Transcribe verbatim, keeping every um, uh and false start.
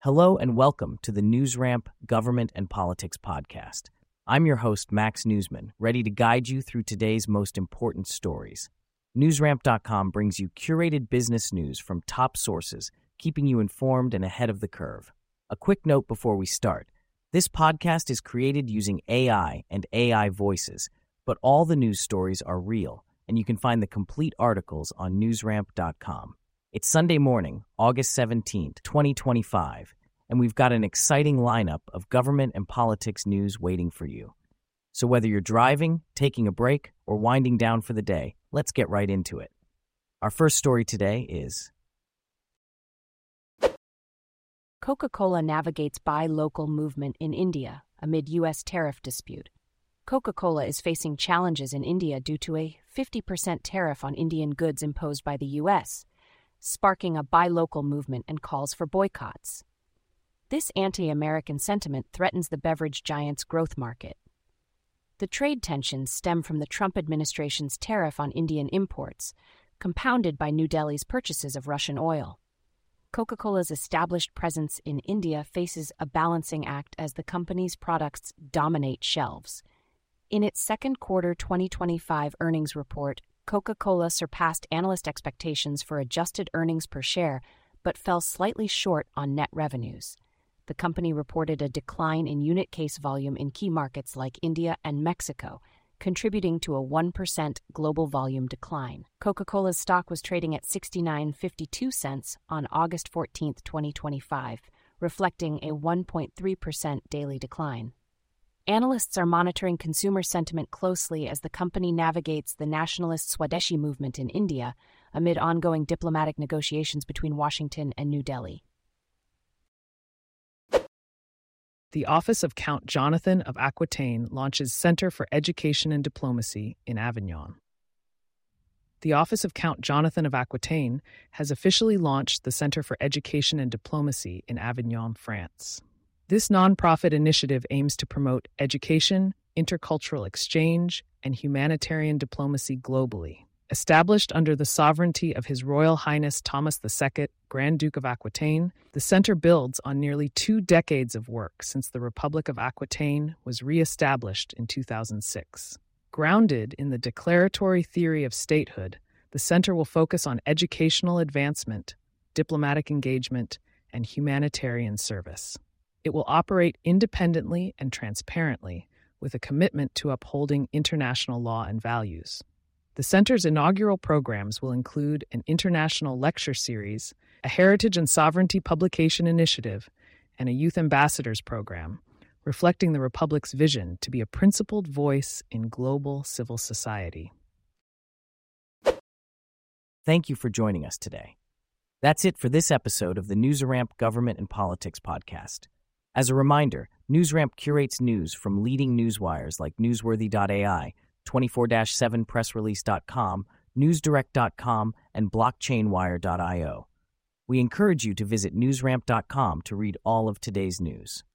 Hello and welcome to the NewsRamp Government and Politics Podcast. I'm your host, Max Newsman, ready to guide you through today's most important stories. NewsRamp dot com brings you curated business news from top sources, keeping you informed and ahead of the curve. A quick note before we start. This podcast is created using A I and A I voices, but all the news stories are real, and you can find the complete articles on NewsRamp dot com. It's Sunday morning, August seventeenth, twenty twenty-five, and we've got an exciting lineup of government and politics news waiting for you. So whether you're driving, taking a break, or winding down for the day, let's get right into it. Our first story today is Coca-Cola navigates buy local movement in India amid U S tariff dispute. Coca-Cola is facing challenges in India due to a fifty percent tariff on Indian goods imposed by the U S, sparking a buy local movement and calls for boycotts. This anti-American sentiment threatens the beverage giant's growth market. The trade tensions stem from the Trump administration's tariff on Indian imports, compounded by New Delhi's purchases of Russian oil. Coca-Cola's established presence in India faces a balancing act as the company's products dominate shelves. In its second quarter twenty twenty-five earnings report, Coca-Cola surpassed analyst expectations for adjusted earnings per share, but fell slightly short on net revenues. The company reported a decline in unit case volume in key markets like India and Mexico, contributing to a one percent global volume decline. Coca-Cola's stock was trading at sixty-nine dollars and fifty-two cents on August fourteenth, twenty twenty-five, reflecting a one point three percent daily decline. Analysts are monitoring consumer sentiment closely as the company navigates the nationalist Swadeshi movement in India amid ongoing diplomatic negotiations between Washington and New Delhi. The Office of Count Jonathan of Aquitaine launches Center for Education and Diplomacy in Avignon. The Office of Count Jonathan of Aquitaine has officially launched the Center for Education and Diplomacy in Avignon, France. This nonprofit initiative aims to promote education, intercultural exchange, and humanitarian diplomacy globally. Established under the sovereignty of His Royal Highness Thomas the Second, Grand Duke of Aquitaine, the center builds on nearly two decades of work since the Republic of Aquitaine was re-established in two thousand six. Grounded in the declaratory theory of statehood, the center will focus on educational advancement, diplomatic engagement, and humanitarian service. It will operate independently and transparently, with a commitment to upholding international law and values. The center's inaugural programs will include an international lecture series, a heritage and sovereignty publication initiative, and a youth ambassadors program, reflecting the Republic's vision to be a principled voice in global civil society. Thank you for joining us today. That's it for this episode of the NewsRamp Government and Politics Podcast. As a reminder, NewsRamp curates news from leading newswires like newsworthy dot A I, twenty-four seven press release dot com, newsdirect dot com, and blockchain wire dot io. We encourage you to visit newsramp dot com to read all of today's news.